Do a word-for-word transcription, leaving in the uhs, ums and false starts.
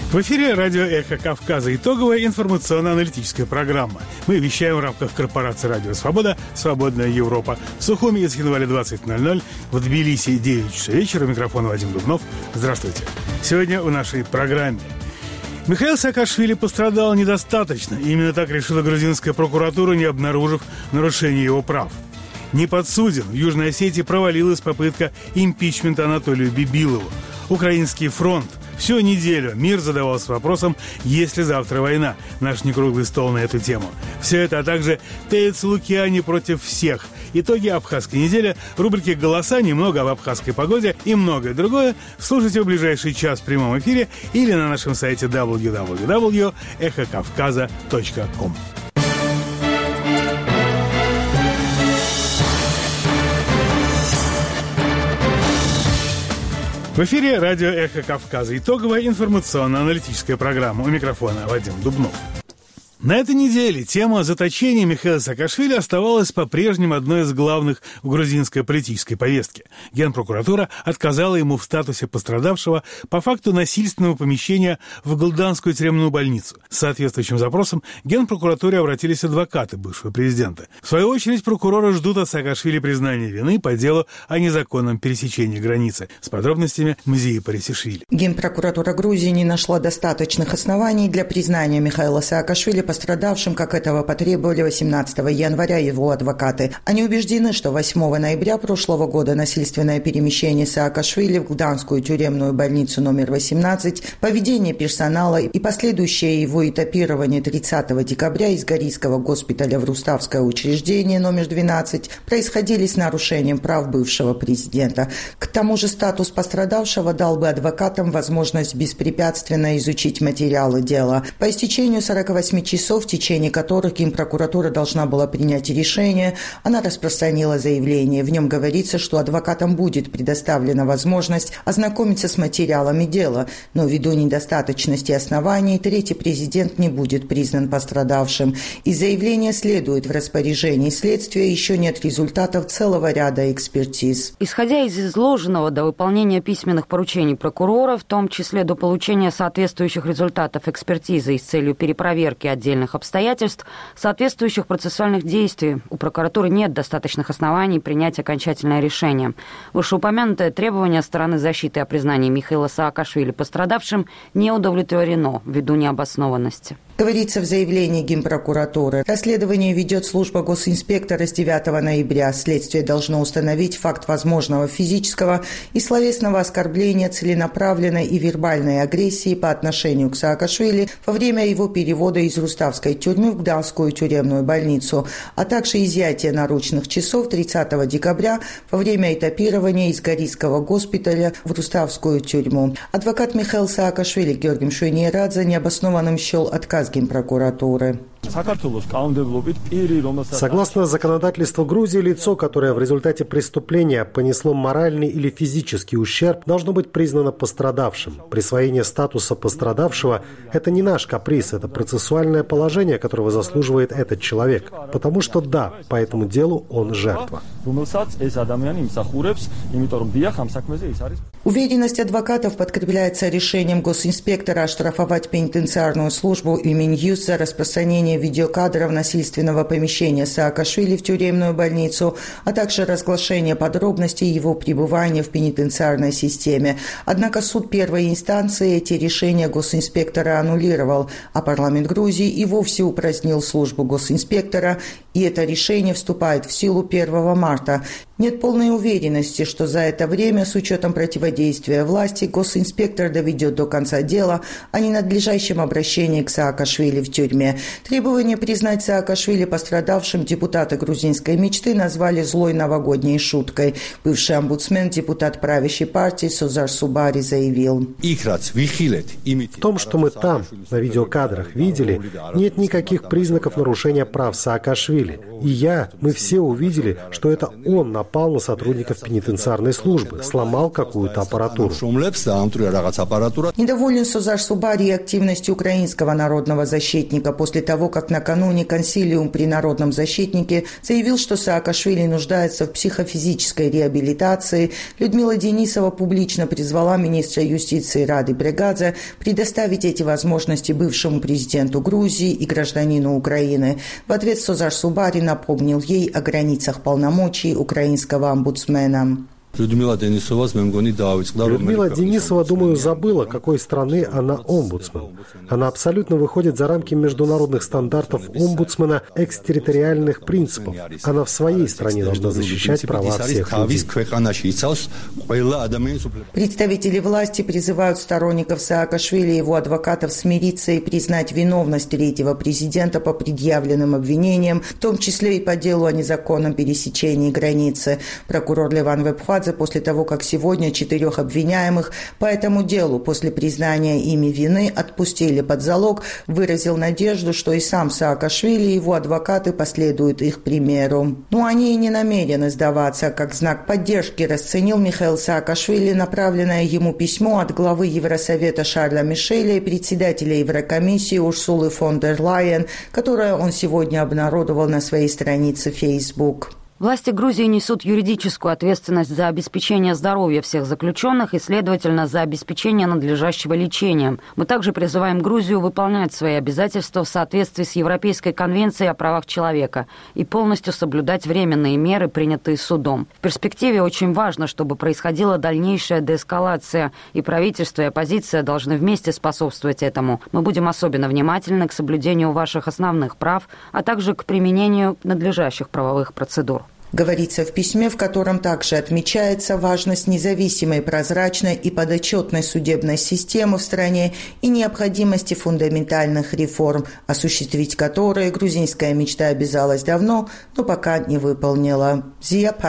В эфире радио «Эхо Кавказа». Итоговая информационно-аналитическая программа. Мы вещаем в рамках корпорации «Радио Свобода», «Свободная Европа». В Сухуми из января двадцать ноль ноль, в Тбилиси девять часов вечера. Микрофон Вадим Дубнов. Здравствуйте. Сегодня в нашей программе. Михаил Саакашвили пострадал недостаточно. Именно так решила грузинская прокуратура, не обнаружив нарушения его прав. Не подсуден. В Южной Осетии провалилась попытка импичмента Анатолию Бибилову. Украинский фронт. Всю неделю мир задавался вопросом, есть ли завтра война. Наш некруглый стол на эту тему. Все это, а также Теец Лукиани против всех. Итоги абхазской недели, рубрики «Голоса», немного об абхазской погоде и многое другое. Слушайте в ближайший час в прямом эфире или на нашем сайте дабл ю дабл ю дабл ю точка эхо кавказа точка ком. В эфире радио «Эхо Кавказа». Итоговая информационно-аналитическая программа. У микрофона Вадим Дубнов. На этой неделе тема заточения Михаила Саакашвили оставалась по-прежнему одной из главных в грузинской политической повестке. Генпрокуратура отказала ему в статусе пострадавшего по факту насильственного помещения в Гылданскую тюремную больницу. С соответствующим запросом к Генпрокуратуре обратились адвокаты бывшего президента. В свою очередь прокуроры ждут от Саакашвили признания вины по делу о незаконном пересечении границы. С подробностями Мзии Парисишвили. Генпрокуратура Грузии не нашла достаточных оснований для признания Михаила Саакашвили пострадавшим, как этого потребовали восемнадцатого января его адвокаты. Они убеждены, что восьмого ноября прошлого года насильственное перемещение Саакашвили в Гылданскую тюремную больницу номер восемнадцать, поведение персонала и последующее его этапирование тридцатого декабря из Горийского госпиталя в Руставское учреждение номер двенадцать происходили с нарушением прав бывшего президента. К тому же статус пострадавшего дал бы адвокатам возможность беспрепятственно изучить материалы дела. По истечению сорока восьми часов, в течение которых Генпрокуратура должна была принять решение, она распространила заявление. В нем говорится, что адвокатам будет предоставлена возможность ознакомиться с материалами дела, но ввиду недостаточности оснований третий президент не будет признан пострадавшим. Из заявления следует: в распоряжении следствия еще нет результатов целого ряда экспертиз. Исходя из изложенного, до выполнения письменных поручений прокурора, в том числе до получения соответствующих результатов экспертизы и с целью перепроверки отдельных обстоятельств, соответствующих процессуальных действий, у прокуратуры нет достаточных оснований принять окончательное решение. Вышеупомянутое требование стороны защиты о признании Михаила Саакашвили пострадавшим не удовлетворено ввиду необоснованности. Говорится в заявлении Генпрокуратуры. Расследование ведет служба госинспектора с девятого ноября. Следствие должно установить факт возможного физического и словесного оскорбления, целенаправленной и вербальной агрессии по отношению к Саакашвили во время его перевода из Руставской тюрьмы в Гданскую тюремную больницу, а также изъятие наручных часов тридцатого декабря во время этапирования из Горийского госпиталя в Руставскую тюрьму. Адвокат Михаил Саакашвили Георгий Мшуйниерадзе необоснованным счел отказ Генпрокуратуры. Согласно законодательству Грузии, лицо, которое в результате преступления понесло моральный или физический ущерб, должно быть признано пострадавшим. Присвоение статуса пострадавшего – это не наш каприз, это процессуальное положение, которого заслуживает этот человек. Потому что да, по этому делу он жертва. Уверенность адвокатов подкрепляется решением госинспектора оштрафовать пенитенциарную службу и Минюст за распространение видеокадров насильственного помещения Саакашвили в тюремную больницу, а также разглашение подробностей его пребывания в пенитенциарной системе. Однако суд первой инстанции эти решения госинспектора аннулировал, а парламент Грузии и вовсе упразднил службу госинспектора, и это решение вступает в силу первого марта. Нет полной уверенности, что за это время, с учетом противодействия власти, госинспектор доведет до конца дело о ненадлежащем обращении к Саакашвили в тюрьме. Требование признать Саакашвили пострадавшим депутаты грузинской мечты назвали злой новогодней шуткой. Бывший омбудсмен, депутат правящей партии Созар Субари заявил: в том, что мы там, на видеокадрах, видели, нет никаких признаков нарушения прав Саакашвили. уволили. И я, мы все увидели, что это он напал на сотрудников пенитенциарной службы, сломал какую-то аппаратуру. Недоволен Созар Субари активностью украинского народного защитника после того, как накануне консилиум при народном защитнике заявил, что Саакашвили нуждается в психофизической реабилитации. Людмила Денисова публично призвала министра юстиции Рады Брегадзе предоставить эти возможности бывшему президенту Грузии и гражданину Украины. В ответ Созар Субари напомнил ей о границах полномочий украинского омбудсмена. Людмила Денисова, думаю, забыла, какой страны она омбудсмен. Она абсолютно выходит за рамки международных стандартов омбудсмена экстерриториальных принципов. Она в своей стране должна защищать права всех людей. Представители власти призывают сторонников Саакашвили и его адвокатов смириться и признать виновность третьего президента по предъявленным обвинениям, в том числе и по делу о незаконном пересечении границы. Прокурор Леван Вебхадзе после того, как сегодня четырех обвиняемых по этому делу после признания ими вины отпустили под залог, выразил надежду, что и сам Саакашвили и его адвокаты последуют их примеру. Но они и не намерены сдаваться. Как знак поддержки расценил Михаил Саакашвили направленное ему письмо от главы Евросовета Шарля Мишеля и председателя Еврокомиссии Урсулы фон дер Лайен, которое он сегодня обнародовал на своей странице Facebook. Власти Грузии несут юридическую ответственность за обеспечение здоровья всех заключенных и, следовательно, за обеспечение надлежащего лечения. Мы также призываем Грузию выполнять свои обязательства в соответствии с Европейской конвенцией о правах человека и полностью соблюдать временные меры, принятые судом. В перспективе очень важно, чтобы происходила дальнейшая деэскалация, и правительство и оппозиция должны вместе способствовать этому. Мы будем особенно внимательны к соблюдению ваших основных прав, а также к применению надлежащих правовых процедур. Говорится в письме, в котором также отмечается важность независимой, прозрачной и подотчетной судебной системы в стране и необходимости фундаментальных реформ, осуществить которые грузинская мечта обязалась давно, но пока не выполнила. Зия